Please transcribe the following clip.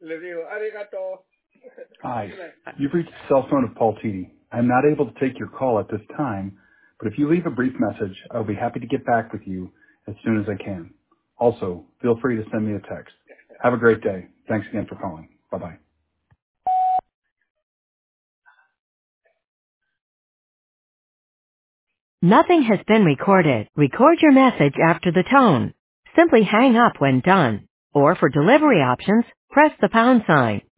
Le digo, arigato. Hi. You've reached the cell phone of Paul Titi. I'm not able to take your call at this time, but if you leave a brief message, I'll be happy to get back with you as soon as I can. Also, feel free to send me a text. Have a great day. Thanks again for calling. Bye-bye. Nothing has been recorded. Record your message after the tone. Simply hang up when done. Or for delivery options, press the pound sign.